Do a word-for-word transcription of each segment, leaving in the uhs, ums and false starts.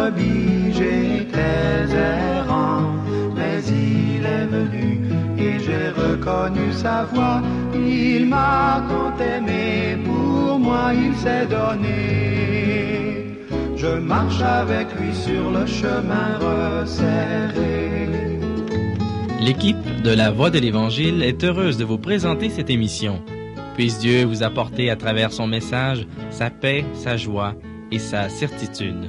brebis, j'étais errant, mais il est venu et j'ai reconnu sa voix. Il m'a tant aimé, pour moi il s'est donné. Je marche avec lui sur le chemin resserré. L'équipe de La Voix de l'Évangile est heureuse de vous présenter cette émission. Puisse Dieu vous apporter à travers son message sa paix, sa joie et sa certitude.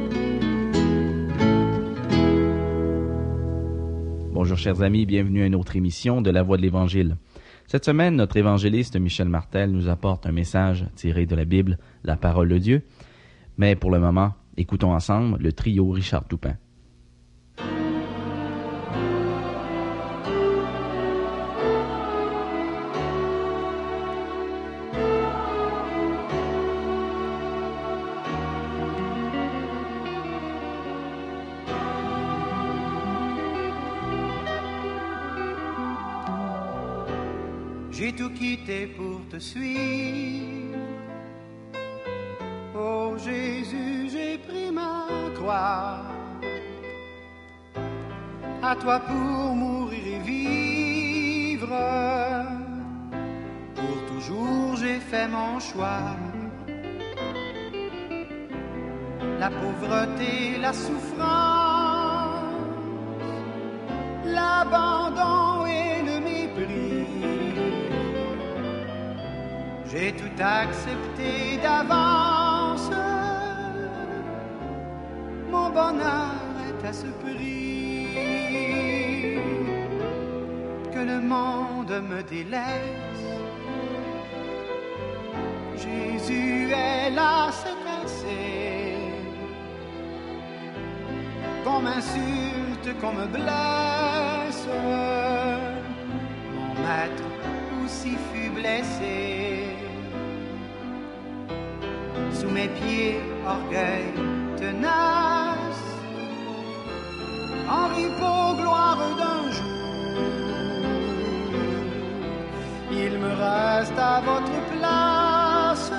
Bonjour chers amis, bienvenue à une autre émission de La Voix de l'Évangile. Cette semaine, notre évangéliste Michel Martel nous apporte un message tiré de la Bible, la parole de Dieu. Mais pour le moment, écoutons ensemble le trio Richard Toupin. J'ai tout quitté pour te suivre. Oh Jésus, j'ai pris ma croix. À toi pour mourir et vivre. Pour toujours j'ai fait mon choix. La pauvreté, la souffrance, l'abandon et le mépris. J'ai tout accepté d'avance. Mon bonheur est à ce prix. Que le monde me délaisse. Jésus est là, c'est assez. Qu'on m'insulte, qu'on me blesse. Mon maître aussi fut blessé. Sous mes pieds, orgueil tenace, en repos, gloire d'un jour. Il me reste à votre place,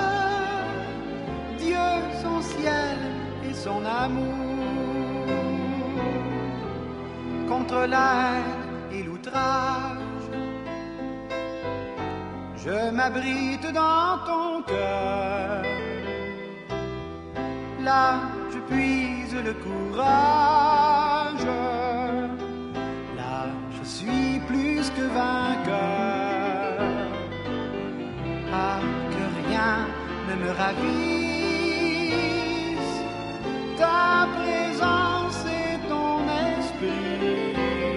Dieu, son ciel et son amour. Contre la haine et l'outrage, je m'abrite dans ton cœur. Là, je puise le courage. Là, je suis plus que vainqueur. Ah, que rien ne me ravisse. Ta présence et ton esprit.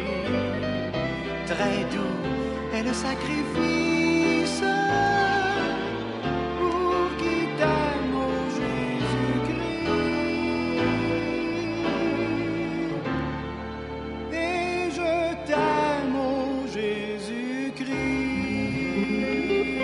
Très doux est le sacrifice. Pour qui t'aime, ô Jésus-Christ. Et je t'aime, ô Jésus-Christ.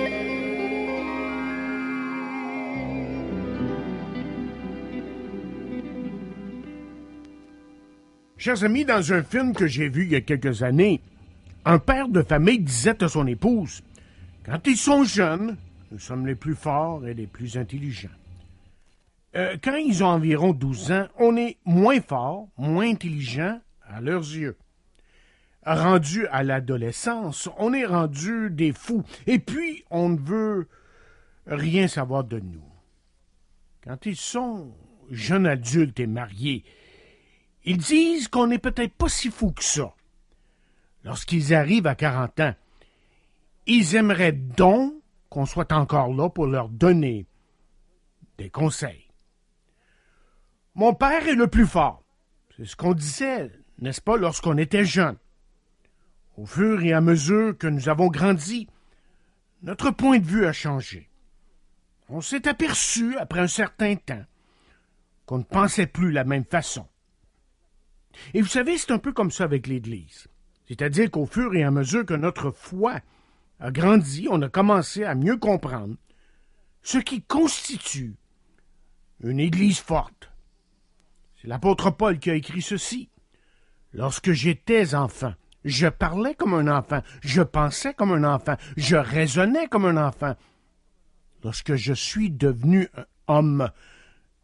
Chers amis, dans un film que j'ai vu il y a quelques années, un père de famille disait à son épouse, « Quand ils sont jeunes, nous sommes les plus forts et les plus intelligents. Euh, quand ils ont environ douze ans, on est moins fort, moins intelligent à leurs yeux. Rendu à l'adolescence, on est rendu des fous, et puis on ne veut rien savoir de nous. Quand ils sont jeunes adultes et mariés, ils disent qu'on n'est peut-être pas si fous que ça. Lorsqu'ils arrivent à quarante ans, ils aimeraient donc qu'on soit encore là pour leur donner des conseils. Mon père est le plus fort. C'est ce qu'on disait, n'est-ce pas, lorsqu'on était jeune. Au fur et à mesure que nous avons grandi, notre point de vue a changé. On s'est aperçu, après un certain temps, qu'on ne pensait plus de la même façon. Et vous savez, c'est un peu comme ça avec l'Église. C'est-à-dire qu'au fur et à mesure que notre foi a grandi, on a commencé à mieux comprendre ce qui constitue une Église forte. C'est l'apôtre Paul qui a écrit ceci. « Lorsque j'étais enfant, je parlais comme un enfant, je pensais comme un enfant, je raisonnais comme un enfant. Lorsque je suis devenu un homme,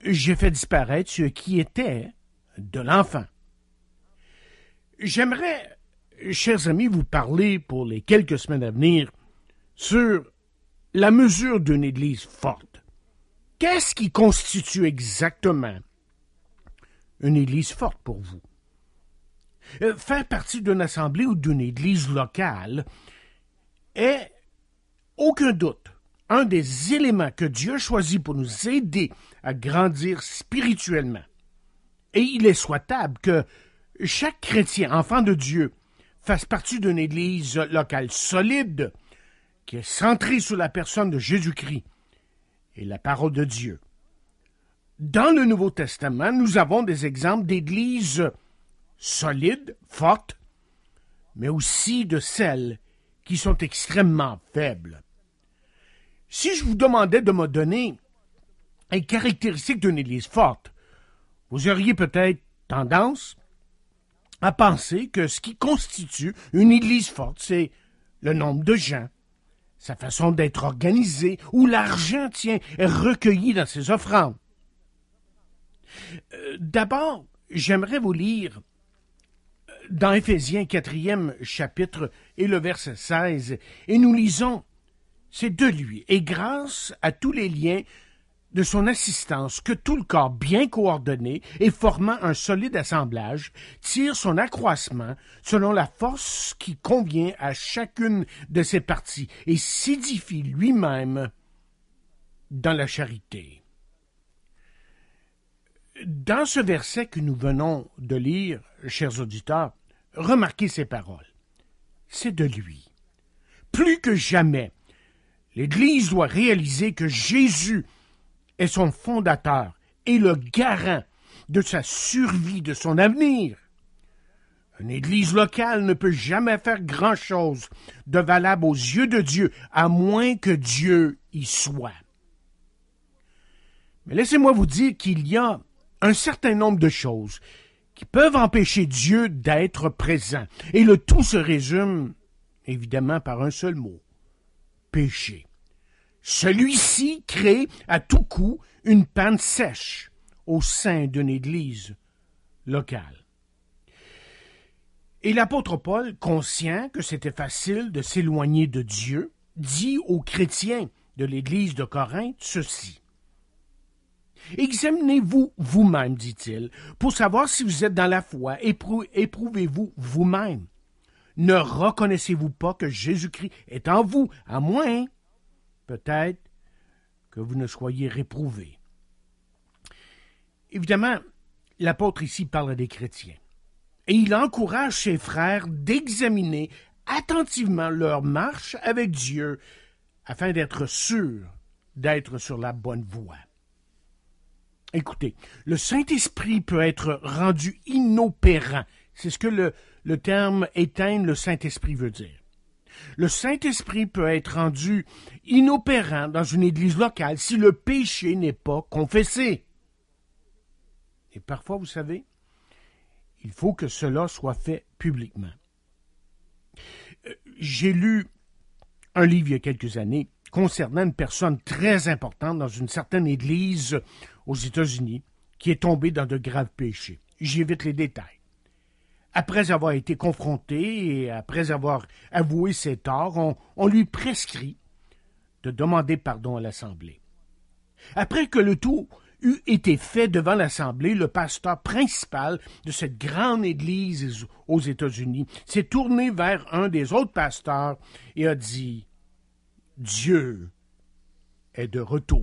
j'ai fait disparaître ce qui était de l'enfant. J'aimerais, chers amis, vous parler pour les quelques semaines à venir sur la mesure d'une Église forte. Qu'est-ce qui constitue exactement une Église forte pour vous? Euh, faire partie d'une assemblée ou d'une Église locale est, aucun doute, un des éléments que Dieu choisit pour nous aider à grandir spirituellement. Et il est souhaitable que chaque chrétien, enfant de Dieu, fasse partie d'une Église locale solide, qui est centrée sur la personne de Jésus-Christ et la parole de Dieu. Dans le Nouveau Testament, nous avons des exemples d'églises solides, fortes, mais aussi de celles qui sont extrêmement faibles. Si je vous demandais de me donner les caractéristiques d'une Église forte, vous auriez peut-être tendance à penser que ce qui constitue une Église forte, c'est le nombre de gens, sa façon d'être organisée, où l'argent, tiens, est recueilli dans ses offrandes. Euh, d'abord, j'aimerais vous lire dans Éphésiens quatrième chapitre et le verset seize, et nous lisons « C'est de lui, et grâce à tous les liens de son assistance, que tout le corps bien coordonné et formant un solide assemblage tire son accroissement selon la force qui convient à chacune de ses parties et s'édifie lui-même dans la charité. » Dans ce verset que nous venons de lire, chers auditeurs, remarquez ces paroles. C'est de lui. Plus que jamais, l'Église doit réaliser que Jésus est son fondateur et le garant de sa survie, de son avenir. Une Église locale ne peut jamais faire grand-chose de valable aux yeux de Dieu, à moins que Dieu y soit. Mais laissez-moi vous dire qu'il y a un certain nombre de choses qui peuvent empêcher Dieu d'être présent. Et le tout se résume, évidemment, par un seul mot, péché. Celui-ci crée à tout coup une panne sèche au sein d'une Église locale. Et l'apôtre Paul, conscient que c'était facile de s'éloigner de Dieu, dit aux chrétiens de l'Église de Corinthe ceci. Examinez-vous vous-même, dit-il, pour savoir si vous êtes dans la foi, Éprou- éprouvez-vous vous-même. Ne reconnaissez-vous pas que Jésus-Christ est en vous, à moins, peut-être, que vous ne soyez réprouvés. Évidemment, l'apôtre ici parle des chrétiens, et il encourage ses frères d'examiner attentivement leur marche avec Dieu afin d'être sûrs d'être sur la bonne voie. Écoutez, le Saint-Esprit peut être rendu inopérant. C'est ce que le, le terme « éteindre le Saint-Esprit » veut dire. Le Saint-Esprit peut être rendu inopérant dans une église locale si le péché n'est pas confessé. Et parfois, vous savez, il faut que cela soit fait publiquement. J'ai lu un livre il y a quelques années concernant une personne très importante dans une certaine église aux États-Unis qui est tombée dans de graves péchés. J'évite les détails. Après avoir été confronté et après avoir avoué ses torts, on, on lui prescrit de demander pardon à l'Assemblée. Après que le tout eut été fait devant l'Assemblée, le pasteur principal de cette grande église aux États-Unis s'est tourné vers un des autres pasteurs et a dit « Dieu est de retour ».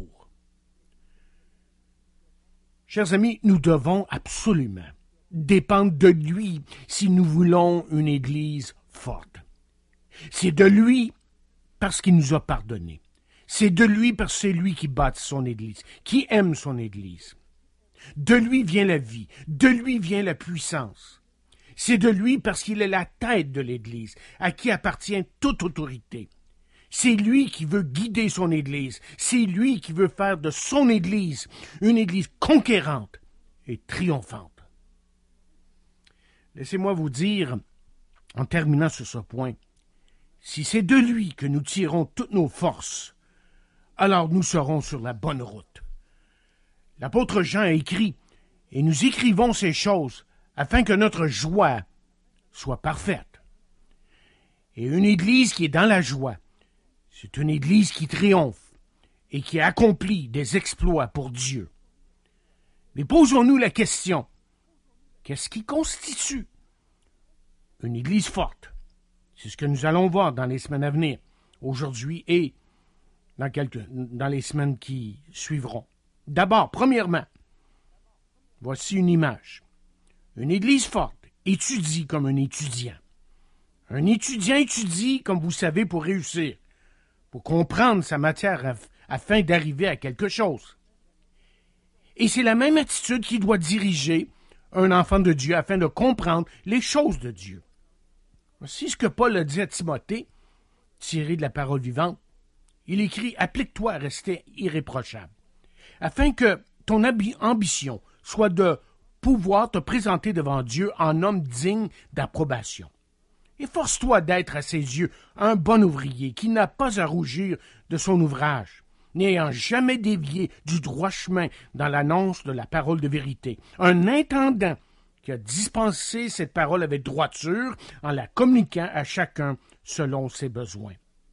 Chers amis, nous devons absolument dépendre de lui si nous voulons une Église forte. C'est de lui parce qu'il nous a pardonné. C'est de lui parce que c'est lui qui bâtit son Église, qui aime son Église. De lui vient la vie, de lui vient la puissance. C'est de lui parce qu'il est la tête de l'Église, à qui appartient toute autorité. C'est lui qui veut guider son Église, c'est lui qui veut faire de son Église une Église conquérante et triomphante. Laissez-moi vous dire, en terminant sur ce point, si c'est de lui que nous tirons toutes nos forces, alors nous serons sur la bonne route. L'apôtre Jean a écrit, « Et nous écrivons ces choses afin que notre joie soit parfaite. » Et une Église qui est dans la joie, c'est une Église qui triomphe et qui accomplit des exploits pour Dieu. Mais posons-nous la question, qu'est-ce qui constitue une Église forte? C'est ce que nous allons voir dans les semaines à venir, aujourd'hui et dans, quelques, dans les semaines qui suivront. D'abord, premièrement, voici une image. Une Église forte étudie comme un étudiant. Un étudiant étudie, comme vous savez, pour réussir, pour comprendre sa matière af- afin d'arriver à quelque chose. Et c'est la même attitude qui doit diriger un enfant de Dieu afin de comprendre les choses de Dieu. Voici ce que Paul a dit à Timothée, tiré de la parole vivante. Il écrit « Applique-toi à rester irréprochable, afin que ton ambition soit de pouvoir te présenter devant Dieu en homme digne d'approbation. Efforce-toi d'être à ses yeux un bon ouvrier qui n'a pas à rougir de son ouvrage, n'ayant jamais dévié du droit chemin dans l'annonce de la parole de vérité, un intendant qui a dispensé cette parole avec droiture en la communiquant à chacun selon ses besoins. »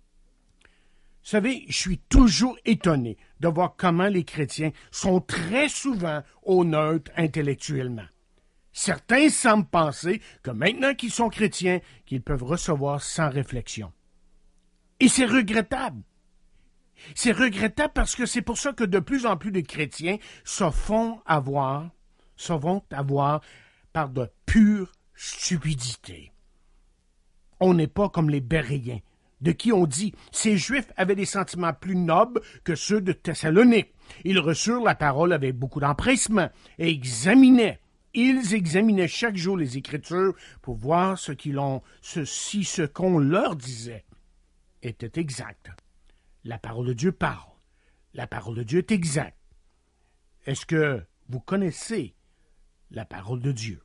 Vous savez, je suis toujours étonné de voir comment les chrétiens sont très souvent honnêtes intellectuellement. Certains semblent penser que maintenant qu'ils sont chrétiens, qu'ils peuvent recevoir sans réflexion. Et c'est regrettable. C'est regrettable parce que c'est pour ça que de plus en plus de chrétiens se font avoir, se vont avoir par de pure stupidité. On n'est pas comme les Béréens, de qui on dit « Ces Juifs avaient des sentiments plus nobles que ceux de Thessalonique. Ils reçurent la parole avec beaucoup d'empressement et examinaient. Ils examinaient chaque jour les Écritures pour voir ce qu'ils ont, ce, si ce qu'on leur disait était exact. La parole de Dieu parle. La parole de Dieu est exacte. Est-ce que vous connaissez la parole de Dieu?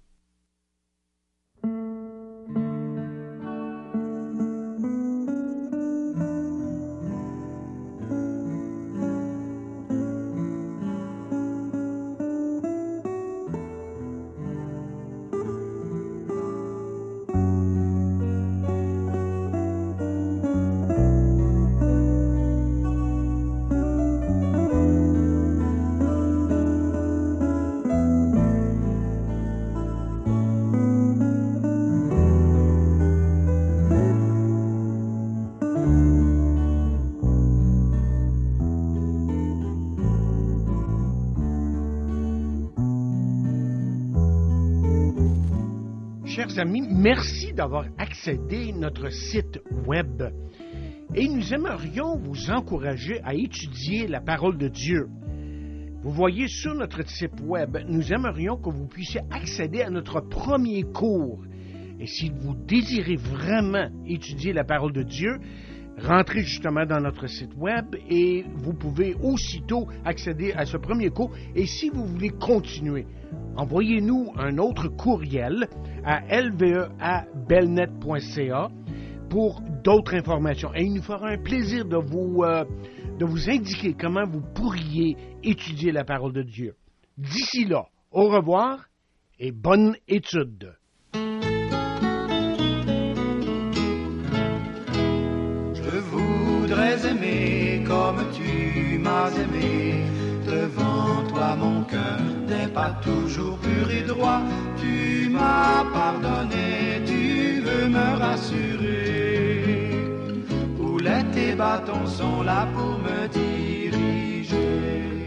Chers amis, merci d'avoir accédé à notre site web et nous aimerions vous encourager à étudier la parole de Dieu. Vous voyez sur notre site web, nous aimerions que vous puissiez accéder à notre premier cours. Et si vous désirez vraiment étudier la parole de Dieu, rentrez justement dans notre site web et vous pouvez aussitôt accéder à ce premier cours. Et si vous voulez continuer, envoyez-nous un autre courriel à l v e a belnet point c a pour d'autres informations. Et il nous fera un plaisir de vous, euh, de vous indiquer comment vous pourriez étudier la parole de Dieu. D'ici là, au revoir et bonne étude. Je voudrais aimer comme tu m'as aimé. Devant toi mon cœur n'est pas toujours pur et droit. Tu m'as pardonné, tu veux me rassurer. Houlette et bâtons sont là pour me diriger.